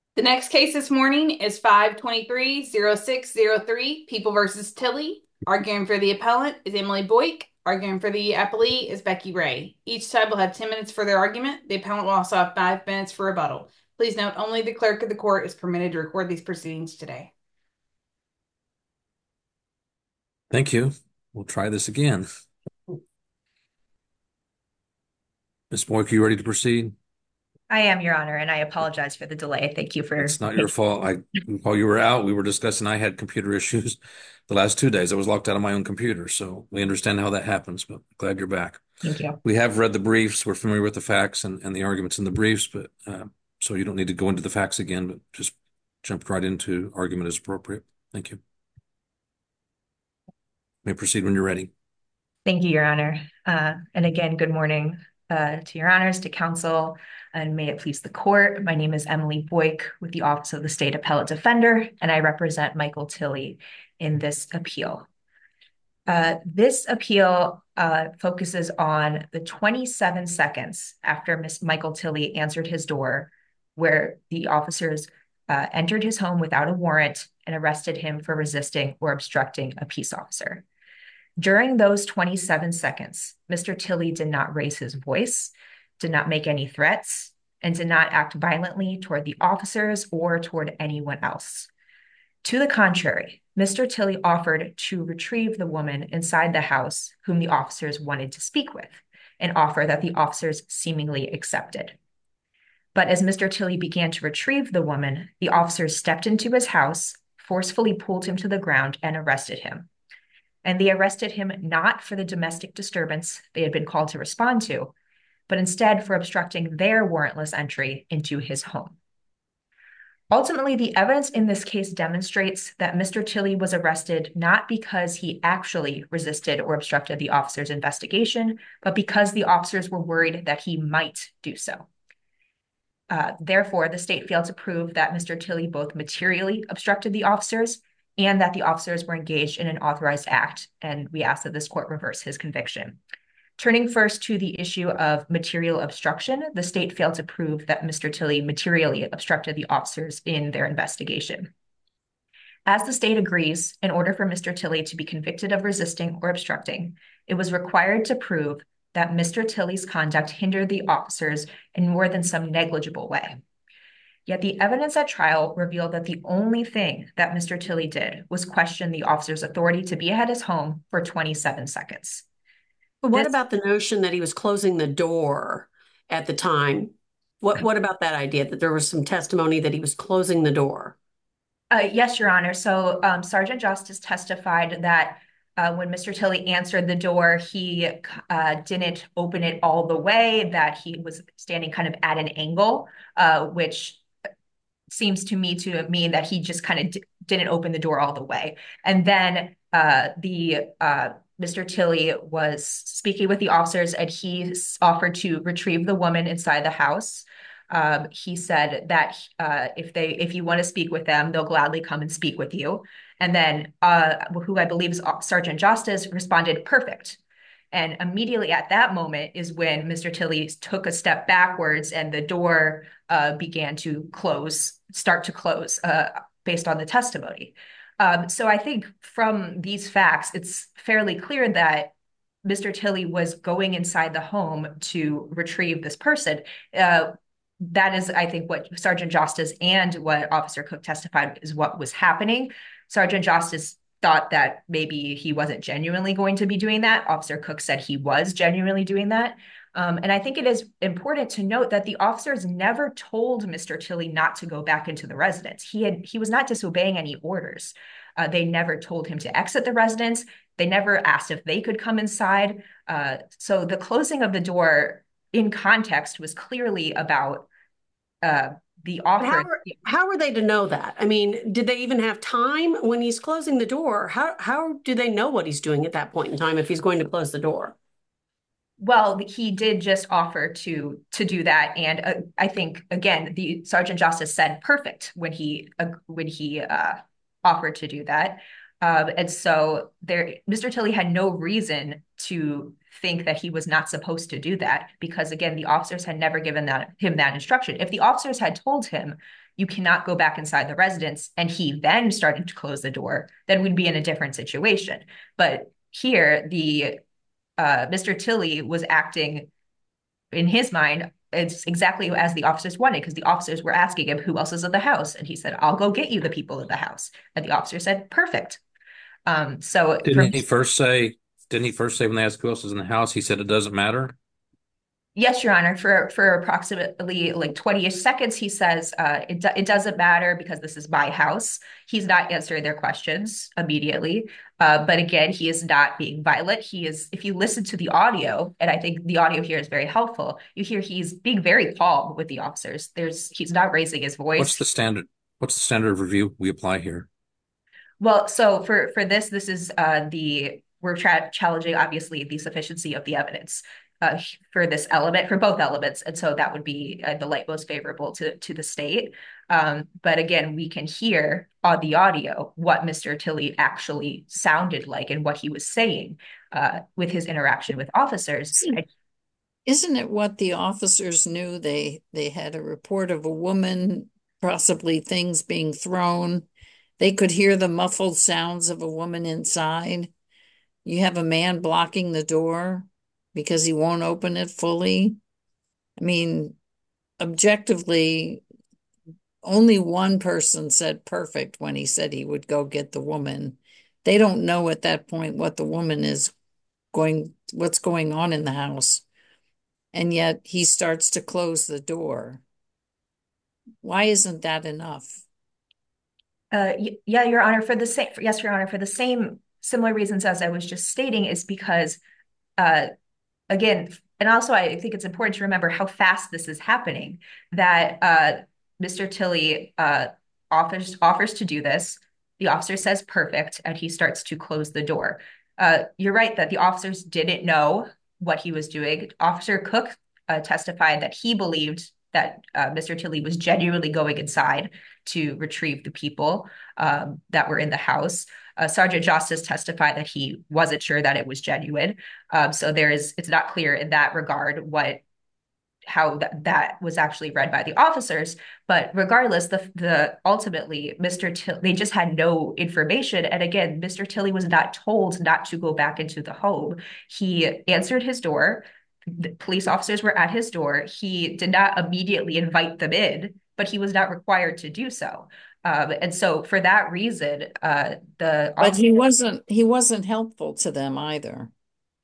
The next case this morning is 523-0603, People versus Tilley. Arguing for the appellant is Emily Boyk. Arguing for the appellee is Becky Ray. Each side will have 10 minutes for their argument. The appellant will also have 5 minutes for rebuttal. Please note only the clerk of the court is permitted to record these proceedings today. Thank you. We'll try this again. Ms. Boyk, you ready to proceed? I am, Your Honor, and I apologize for the delay. Thank you for It's not your fault. While you were out, we were discussing, I had computer issues the last 2 days. I was locked out of my own computer, so we understand how that happens, but glad you're back. Thank you. We have read the briefs. We're familiar with the facts and the arguments in the briefs, but so you don't need to go into the facts again, but just jump right into argument as appropriate. Thank you. You may proceed when you're ready. Thank you, Your Honor. And again, good morning to Your Honors, to counsel, and may it please the court. My name is Emily Boyk with the Office of the State Appellate Defender, and I represent Michael Tilley in this appeal. This appeal focuses on the 27 seconds after Michael Tilley answered his door, where the officers entered his home without a warrant and arrested him for resisting or obstructing a peace officer. During those 27 seconds, Mr. Tilley did not raise his voice, did not make any threats, and did not act violently toward the officers or toward anyone else. To the contrary, Mr. Tilley offered to retrieve the woman inside the house whom the officers wanted to speak with, an offer that the officers seemingly accepted. But as Mr. Tilley began to retrieve the woman, the officers stepped into his house, forcefully pulled him to the ground, and arrested him. And they arrested him not for the domestic disturbance they had been called to respond to, but instead for obstructing their warrantless entry into his home. Ultimately, the evidence in this case demonstrates that Mr. Tilley was arrested not because he actually resisted or obstructed the officers' investigation, but because the officers were worried that he might do so. Therefore, the state failed to prove that Mr. Tilley both materially obstructed the officers and that the officers were engaged in an authorized act, and we ask that this court reverse his conviction. Turning first to the issue of material obstruction, the state failed to prove that Mr. Tilley materially obstructed the officers in their investigation. As the state agrees, in order for Mr. Tilley to be convicted of resisting or obstructing, it was required to prove that Mr. Tilley's conduct hindered the officers in more than some negligible way. Yet the evidence at trial revealed that the only thing that Mr. Tilley did was question the officer's authority to be at his home for 27 seconds. But what about the notion that he was closing the door at the time? What about that idea that there was some testimony that he was closing the door? Yes, Your Honor. So Sergeant Justice testified that when Mr. Tilley answered the door, he didn't open it all the way, that he was standing kind of at an angle, which seems to me to mean that he just kind of didn't open the door all the way. And then Mr. Tilley was speaking with the officers and he offered to retrieve the woman inside the house. He said that if you want to speak with them, they'll gladly come and speak with you. And then who I believe is Sergeant Justice responded, "Perfect." And immediately at that moment is when Mr. Tilley took a step backwards and the door began to start to close based on the testimony. So I think from these facts, it's fairly clear that Mr. Tilley was going inside the home to retrieve this person. That is, I think, what Sergeant Justice and what Officer Cook testified is what was happening. Sergeant Justice thought that maybe he wasn't genuinely going to be doing that. Officer Cook said he was genuinely doing that. And I think it is important to note that the officers never told Mr. Tilley not to go back into the residence. He was not disobeying any orders. They never told him to exit the residence. They never asked if they could come inside. So the closing of the door in context was clearly about the offer. How were they to know that? I mean, did they even have time when he's closing the door? How do they know what he's doing at that point in time if he's going to close the door? Well, he did just offer to do that, and I think again, the Sergeant Justice said perfect when he offered to do that. And so Mr. Tilley had no reason to think that he was not supposed to do that because, again, the officers had never given him that instruction. If the officers had told him, you cannot go back inside the residence, and he then started to close the door, then we'd be in a different situation. But here, Mr. Tilley was acting in his mind. It's exactly as the officers wanted because the officers were asking him who else is in the house, and he said, "I'll go get you the people in the house." And the officer said, "Perfect." So for Didn't he first say when they asked who else is in the house, he said it doesn't matter? Yes, Your Honor, for approximately like 20-ish seconds, he says, it doesn't matter because this is my house. He's not answering their questions immediately. But again, he is not being violent. If you listen to the audio, and I think the audio here is very helpful, you hear he's being very calm with the officers. He's not raising his voice. What's the standard of review we apply here? Well, so for this is we're challenging obviously the sufficiency of the evidence for this element, for both elements, and so that would be the light most favorable to the state. But again, we can hear on the audio what Mr. Tilley actually sounded like and what he was saying with his interaction with officers. Isn't it what the officers knew? They had a report of a woman, possibly things being thrown. They could hear the muffled sounds of a woman inside. You have a man blocking the door because he won't open it fully. I mean, objectively, only one person said perfect when he said he would go get the woman. They don't know at that point what the woman what's going on in the house. And yet he starts to close the door. Why isn't that enough? Yeah, Your Honor, yes, Your Honor, for the same similar reasons as I was just stating, is because again, and also I think it's important to remember how fast this is happening, that Mr. Tilley offers to do this. The officer says perfect, and he starts to close the door. You're right that the officers didn't know what he was doing. Officer Cook testified that he believed that Mr. Tilley was genuinely going inside to retrieve the people that were in the house. Sergeant Justice testified that he wasn't sure that it was genuine. So it's not clear in that regard how that was actually read by the officers. But regardless, ultimately Mr. Tilley, they just had no information. And again, Mr. Tilley was not told not to go back into the home. He answered his door. The police officers were at his door. He did not immediately invite them in, but he was not required to do so. And so for that reason, But he wasn't helpful to them either.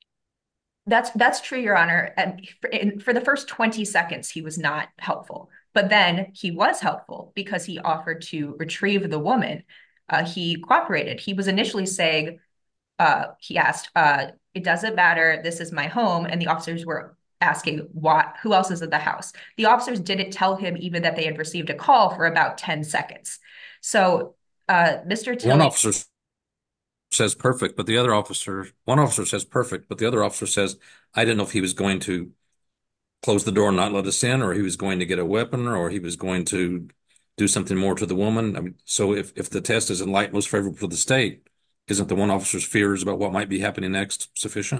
That's true, Your Honor. And for the first 20 seconds, he was not helpful. But then he was helpful because he offered to retrieve the woman. He cooperated. He was initially saying, he asked, it doesn't matter, this is my home. And the officers were asking who else is in the house. The officers didn't tell him even that they had received a call for about 10 seconds. So Mr. Tilley— One officer says perfect, but one officer says perfect, but the other officer says, I didn't know if he was going to close the door and not let us in, or he was going to get a weapon, or he was going to do something more to the woman. I mean, so if the test is in light most favorable to the state, isn't the one officer's fears about what might be happening next sufficient?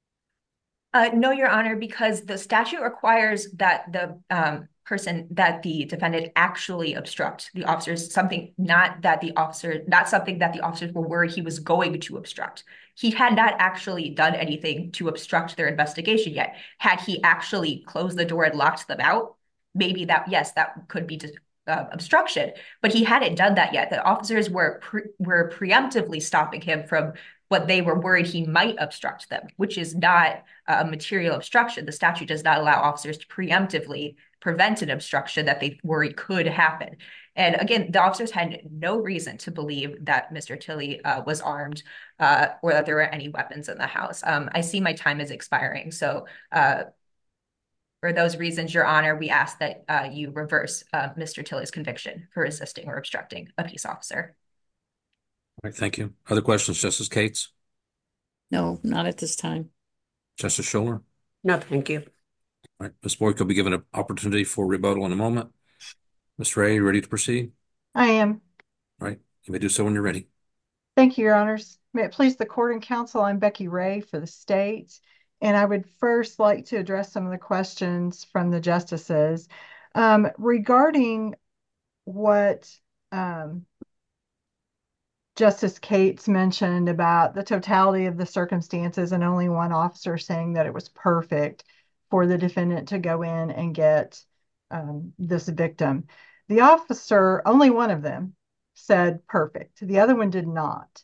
No, Your Honor, because the statute requires that the defendant actually obstruct the officers, not something that the officers were worried he was going to obstruct. He had not actually done anything to obstruct their investigation yet. Had he actually closed the door and locked them out, maybe that could be obstruction, but he hadn't done that yet. The officers were preemptively stopping him from what they were worried he might obstruct them, which is not a material obstruction. The statute does not allow officers to preemptively prevent an obstruction that they worry could happen. And again, the officers had no reason to believe that Mr. Tilley was armed or that there were any weapons in the house. I see my time is expiring. So for those reasons, Your Honor, we ask that you reverse Mr. Tilley's conviction for resisting or obstructing a peace officer. All right, thank you. Other questions, Justice Cates? No, not at this time. Justice Scholar? No, thank you. All right, Ms. Boyk will be given an opportunity for rebuttal in a moment. Ms. Ray, you ready to proceed? I am. All right, you may do so when you're ready. Thank you, Your Honors. May it please the court and counsel, I'm Becky Ray for the state. And I would first like to address some of the questions from the justices regarding what Justice Cates mentioned about the totality of the circumstances and only one officer saying that it was perfect for the defendant to go in and get this victim. The officer, only one of them, said perfect. The other one did not.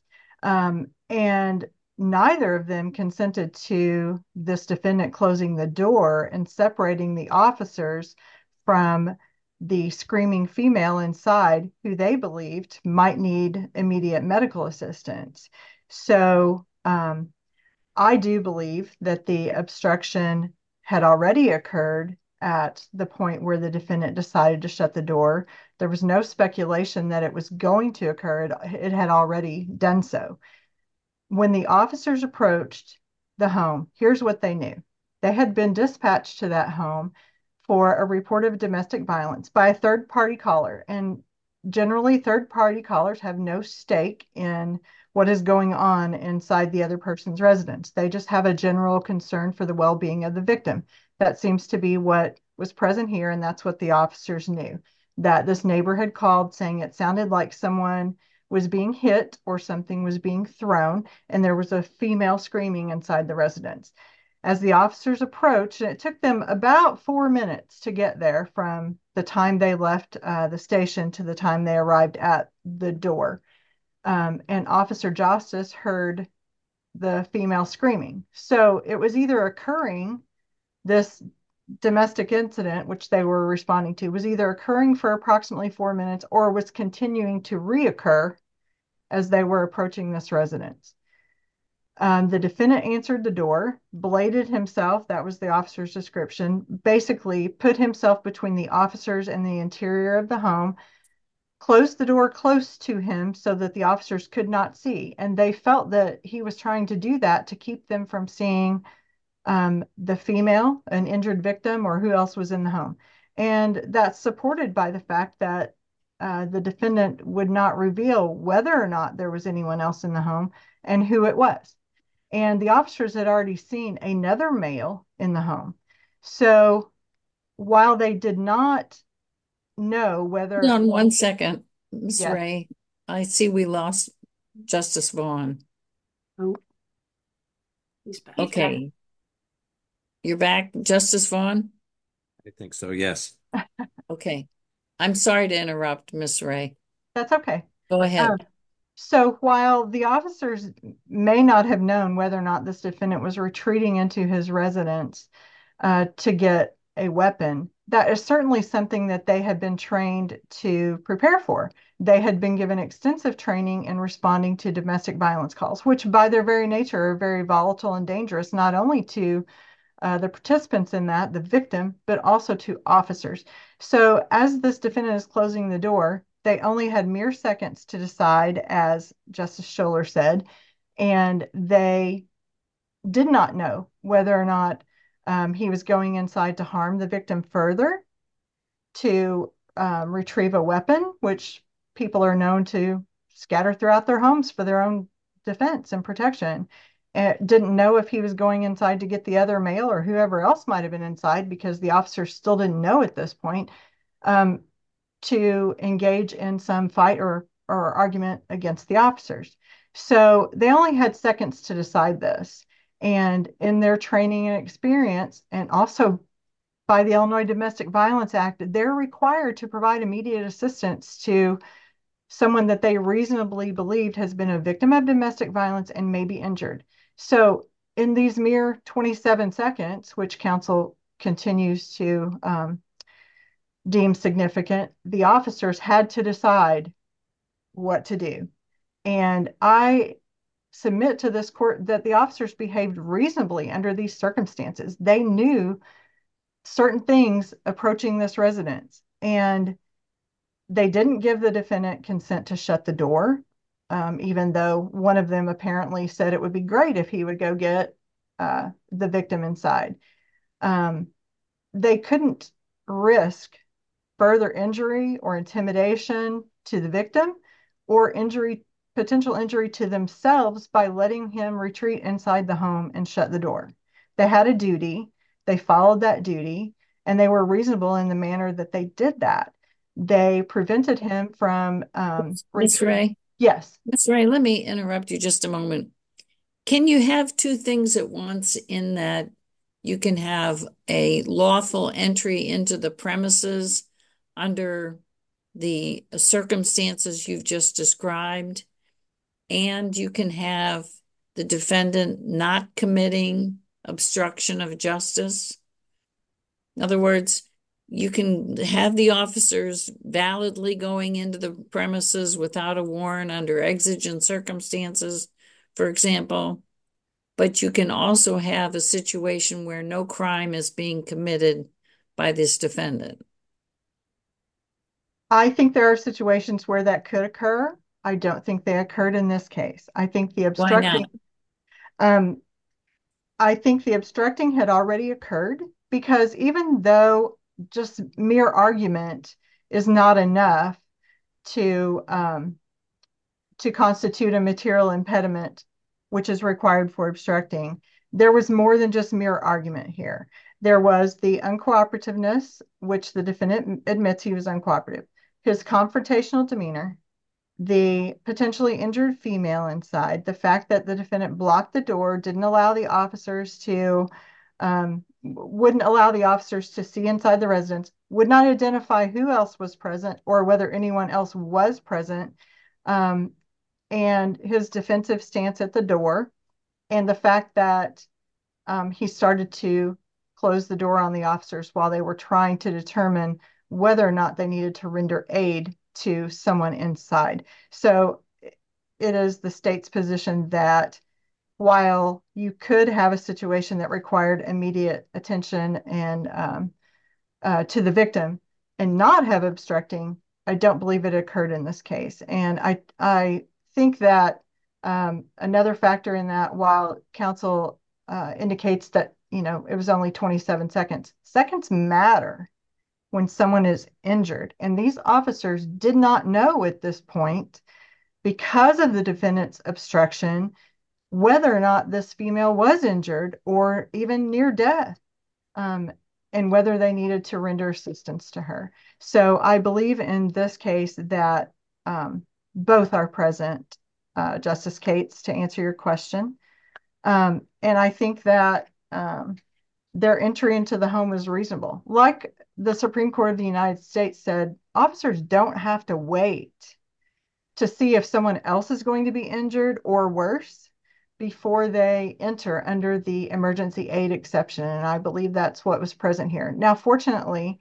And neither of them consented to this defendant closing the door and separating the officers from the screaming female inside who they believed might need immediate medical assistance. So I do believe that the obstruction had already occurred at the point where the defendant decided to shut the door. There was no speculation that it was going to occur. It had already done so. When the officers approached the home, here's what they knew. They had been dispatched to that home for a report of domestic violence by a third-party caller. And generally, third-party callers have no stake in what is going on inside the other person's residence. They just have a general concern for the well-being of the victim. That seems to be what was present here, and that's what the officers knew. That this neighbor had called saying it sounded like someone was being hit or something was being thrown, and there was a female screaming inside the residence. As the officers approached, and it took them about 4 minutes to get there from the time they left the station to the time they arrived at the door. And Officer Justice heard the female screaming. So it was either occurring, this domestic incident, which they were responding to, was either occurring for approximately 4 minutes or was continuing to reoccur as they were approaching this residence. The defendant answered the door, bladed himself, that was the officer's description, basically put himself between the officers and the interior of the home, closed the door close to him so that the officers could not see. And they felt that he was trying to do that to keep them from seeing the female, an injured victim, or who else was in the home. And that's supported by the fact that the defendant would not reveal whether or not there was anyone else in the home and who it was. And the officers had already seen another male in the home. So while they did not know whether... Hold on 1 second, Ms. Yes. Ray. I see we lost Justice Vaughn. Oh, he's back. Okay. You're back, Justice Vaughn? I think so, yes. Okay. I'm sorry to interrupt, Ms. Ray. That's okay. Go ahead. So while the officers may not have known whether or not this defendant was retreating into his residence to get a weapon, that is certainly something that they had been trained to prepare for. They had been given extensive training in responding to domestic violence calls, which by their very nature are very volatile and dangerous, not only to the participants in that, the victim, but also to officers. So as this defendant is closing the door, they only had mere seconds to decide, as Justice Scholar said, and they did not know whether or not he was going inside to harm the victim further, to retrieve a weapon, which people are known to scatter throughout their homes for their own defense and protection. Didn't know if he was going inside to get the other male or whoever else might have been inside, because the officers still didn't know at this point, to engage in some fight or argument against the officers. So they only had seconds to decide this. And in their training and experience, and also by the Illinois Domestic Violence Act, they're required to provide immediate assistance to someone that they reasonably believed has been a victim of domestic violence and may be injured. So in these mere 27 seconds, which counsel continues to deem significant, the officers had to decide what to do. And I submit to this court that the officers behaved reasonably under these circumstances. They knew certain things approaching this residence, and they didn't give the defendant consent to shut the door, even though one of them apparently said it would be great if he would go get the victim inside. They couldn't risk further injury or intimidation to the victim or injury potential injury to themselves by letting him retreat inside the home and shut the door. They had a duty, they followed that duty, and they were reasonable in the manner that they did that. They prevented him from Miss Ray, Yes. Miss Ray, let me interrupt you just a moment. Can you have two things at once in that you can have a lawful entry into the premises under the circumstances you've just described, and you can have the defendant not committing obstruction of justice? In other words, you can have the officers validly going into the premises without a warrant under exigent circumstances, for example, but you can also have a situation where no crime is being committed by this defendant. I think there are situations where that could occur. I don't think they occurred in this case. I think the Why not? I think the obstructing had already occurred because even though just mere argument is not enough to constitute a material impediment, which is required for obstructing, there was more than just mere argument here. There was the uncooperativeness, which the defendant admits he was uncooperative, his confrontational demeanor, the potentially injured female inside, the fact that the defendant blocked the door, wouldn't allow the officers to see inside the residence, would not identify who else was present or whether anyone else was present, and his defensive stance at the door, and the fact that he started to close the door on the officers while they were trying to determine whether or not they needed to render aid to someone inside. So it is the state's position that while you could have a situation that required immediate attention and to the victim and not have obstructing, I don't believe it occurred in this case. And I think that another factor in that, while counsel indicates that it was only 27 seconds, seconds matter when someone is injured. And these officers did not know at this point, because of the defendant's obstruction, whether or not this female was injured or even near death, and whether they needed to render assistance to her. So I believe in this case that both are present, Justice Cates, to answer your question. And I think that their entry into the home is reasonable. Like the Supreme Court of the United States said, officers don't have to wait to see if someone else is going to be injured or worse before they enter under the emergency aid exception. And I believe that's what was present here. Now, fortunately,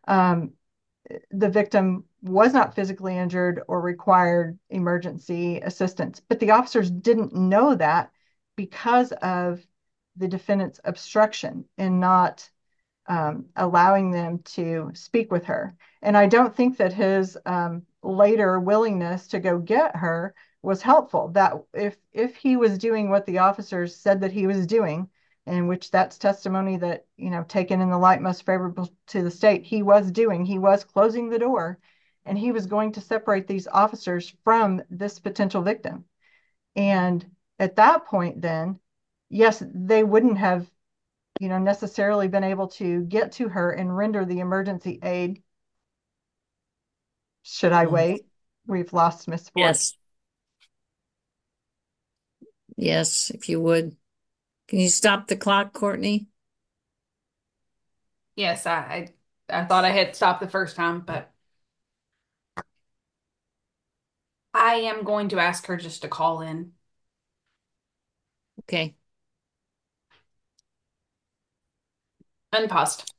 the victim was not physically injured or required emergency assistance, but the officers didn't know that because of the defendant's obstruction and not allowing them to speak with her. And I don't think that his later willingness to go get her was helpful. That if he was doing what the officers said that he was doing, in which that's testimony that, taken in the light most favorable to the state, he was closing the door, and he was going to separate these officers from this potential victim. And at that point, then, yes, they wouldn't have, necessarily been able to get to her and render the emergency aid. Should I wait? We've lost Miss Ford. Yes. Yes, if you would. Can you stop the clock, Courtney? Yes, I thought I had stopped the first time, but I am going to ask her just to call in. Okay. Unpaused.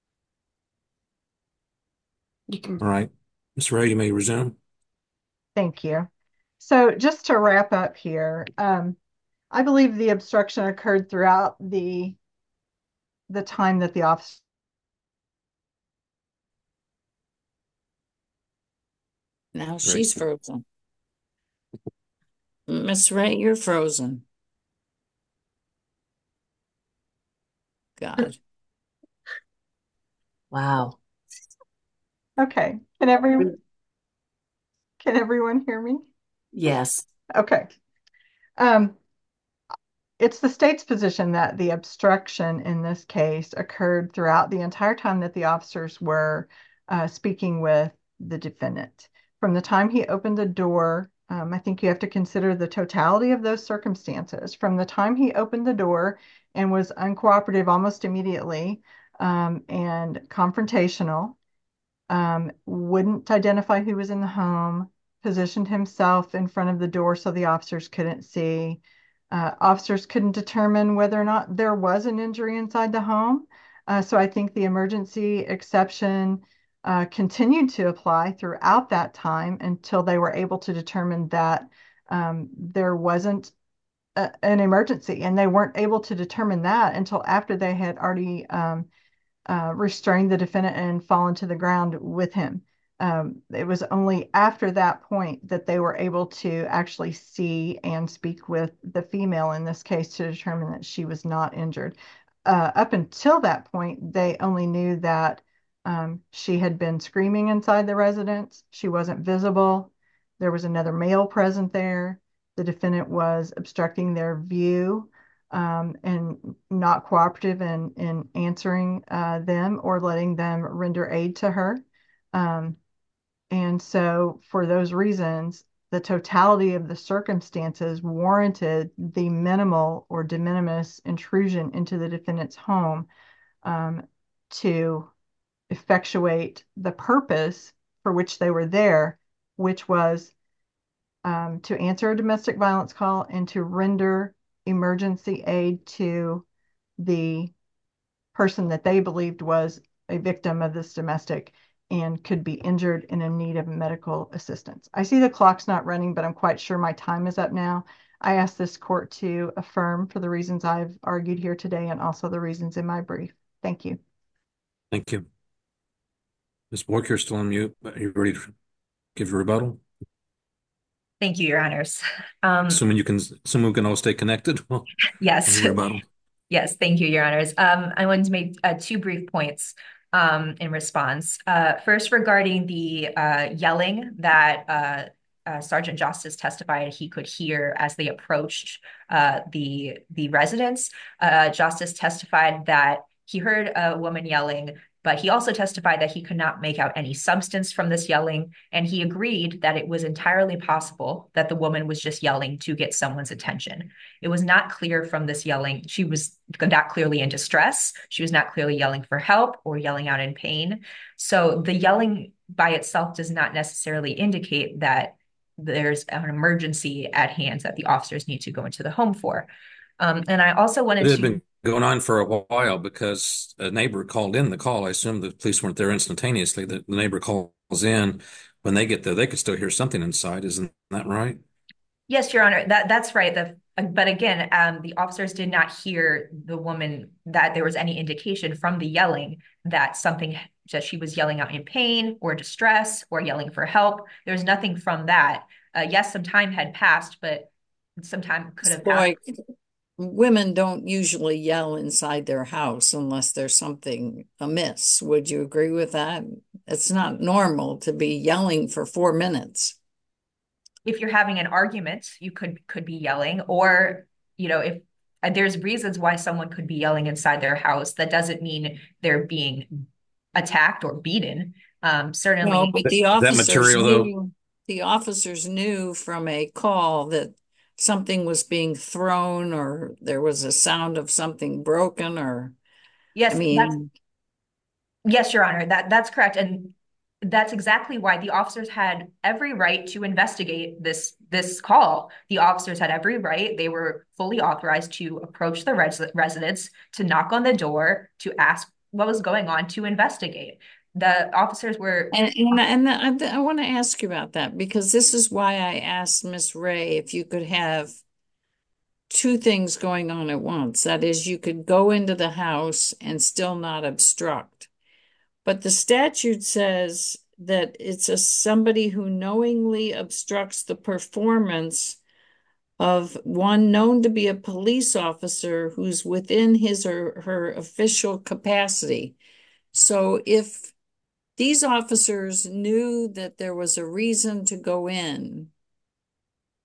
You can. All right. Ms. Ray, you may resume. Thank you. So just to wrap up here, I believe the obstruction occurred throughout the time that the officer. Now she's frozen. Miss Ray, you're frozen. God. Wow. Okay. Can everyone hear me? Yes. Okay. It's the state's position that the obstruction in this case occurred throughout the entire time that the officers were speaking with the defendant. From the time he opened the door, I think you have to consider the totality of those circumstances. From the time he opened the door and was uncooperative almost immediately and confrontational, wouldn't identify who was in the home, positioned himself in front of the door so the officers couldn't see. Officers couldn't determine whether or not there was an injury inside the home. So I think the emergency exception continued to apply throughout that time until they were able to determine that there wasn't an emergency. And they weren't able to determine that until after they had already restrained the defendant and fallen to the ground with him. It was only after that point that they were able to actually see and speak with the female in this case to determine that she was not injured. Up until that point, they only knew that she had been screaming inside the residence. She wasn't visible. There was another male present there. The defendant was obstructing their view and not cooperative in answering them or letting them render aid to her. And so, for those reasons, the totality of the circumstances warranted the minimal or de minimis intrusion into the defendant's home to effectuate the purpose for which they were there, which was to answer a domestic violence call and to render emergency aid to the person that they believed was a victim of this domestic and could be injured and in need of medical assistance. I see the clock's not running, but I'm quite sure my time is up now. I ask this court to affirm for the reasons I've argued here today and also the reasons in my brief. Thank you. Thank you. Ms. Boyk, you're still on mute. Are you ready to give your rebuttal? Thank you, Your Honors. Assuming we can all stay connected. Well, Yes. rebuttal. Yes, thank you, Your Honors. I wanted to make two brief points in response. First, regarding the yelling that Sergeant Justice testified he could hear as they approached the residence. Justice testified that he heard a woman yelling, but he also testified that he could not make out any substance from this yelling, and he agreed that it was entirely possible that the woman was just yelling to get someone's attention. It was not clear from this yelling. She was not clearly in distress. She was not clearly yelling for help or yelling out in pain. So the yelling by itself does not necessarily indicate that there's an emergency at hand that the officers need to go into the home for. And I also wanted It had to... been going on for a while because a neighbor called in the call. I assume the police weren't there instantaneously. The neighbor calls in. When they get there, they could still hear something inside. Isn't that right? Yes, Your Honor, that's right. But again, the officers did not hear the woman, that there was any indication from the yelling that she was yelling out in pain or distress or yelling for help. There's nothing from that. Yes, some time had passed, but some time could have passed. Boy, women don't usually yell inside their house unless there's something amiss. Would you agree with that? It's not normal to be yelling for 4 minutes. If you're having an argument, you could be yelling, or if there's reasons why someone could be yelling inside their house, that doesn't mean they're being attacked or beaten. Certainly, no, but the officers knew from a call that something was being thrown or there was a sound of something broken, or yes, yes, Your Honor, that's correct. And that's exactly why the officers had every right to investigate this call. The officers had every right. They were fully authorized to approach the residents, to knock on the door, to ask what was going on, to investigate. The officers were... And I want to ask you about that, because this is why I asked Miss Ray if you could have two things going on at once. That is, you could go into the house and still not obstruct. But the statute says that it's somebody who knowingly obstructs the performance of one known to be a police officer who's within his or her official capacity. So if these officers knew that there was a reason to go in,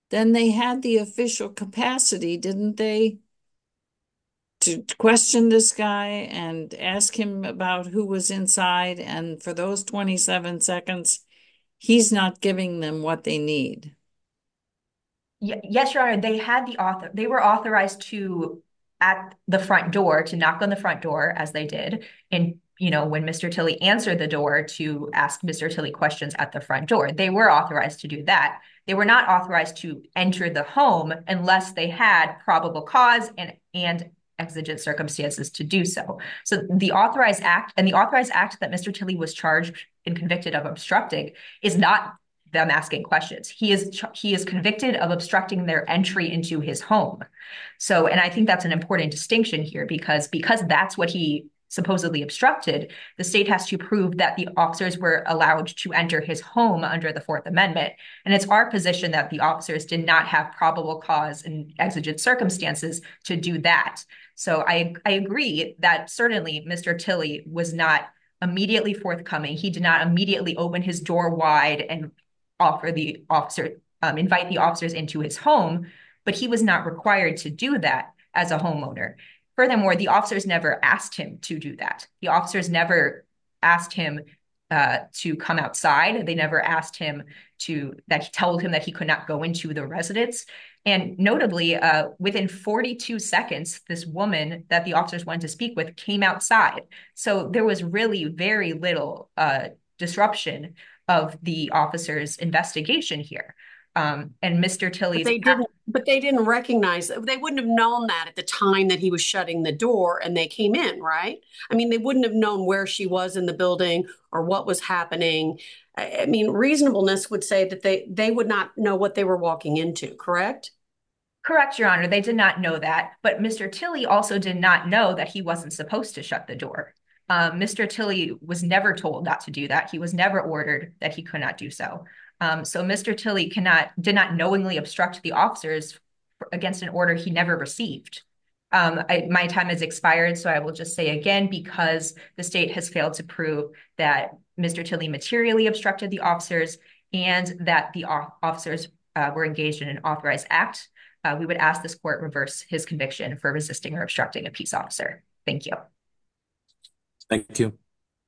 then they had the official capacity, didn't they, to question this guy and ask him about who was inside. And for those 27 seconds, he's not giving them what they need. Yes, Your Honor, they were authorized to, at the front door, to knock on the front door as they did. And, when Mr. Tilley answered the door, to ask Mr. Tilley questions at the front door. They were authorized to do that. They were not authorized to enter the home unless they had probable cause and exigent circumstances to do so. So the authorized act that Mr. Tilley was charged and convicted of obstructing is not them asking questions. He is convicted of obstructing their entry into his home. So, and I think that's an important distinction here, because that's what he supposedly obstructed, the state has to prove that the officers were allowed to enter his home under the Fourth Amendment. And it's our position that the officers did not have probable cause and exigent circumstances to do that. So I agree that certainly Mr. Tilley was not immediately forthcoming. He did not immediately open his door wide and invite the officers into his home, but he was not required to do that as a homeowner. Furthermore, the officers never asked him to do that. The officers never asked him to come outside. They never asked him told him that he could not go into the residence. And notably, within 42 seconds, this woman that the officers wanted to speak with came outside. So there was really very little disruption of the officers' investigation here. And Mr. Tilley's— But they didn't recognize, they wouldn't have known that at the time that he was shutting the door and they came in, right? I mean, they wouldn't have known where she was in the building or what was happening. I mean, reasonableness would say that they would not know what they were walking into, correct? Correct, Your Honor. They did not know that. But Mr. Tilley also did not know that he wasn't supposed to shut the door. Mr. Tilley was never told not to do that. He was never ordered that he could not do so. So Mr. Tilley did not knowingly obstruct the officers against an order he never received. My time has expired, so I will just say again, because the state has failed to prove that Mr. Tilley materially obstructed the officers and that the officers were engaged in an authorized act, we would ask this court reverse his conviction for resisting or obstructing a peace officer. Thank you. Thank you.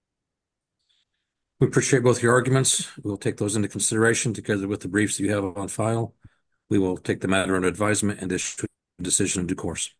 We appreciate both your arguments. We'll take those into consideration together with the briefs you have on file. We will take the matter under advisement and issue a decision in due course.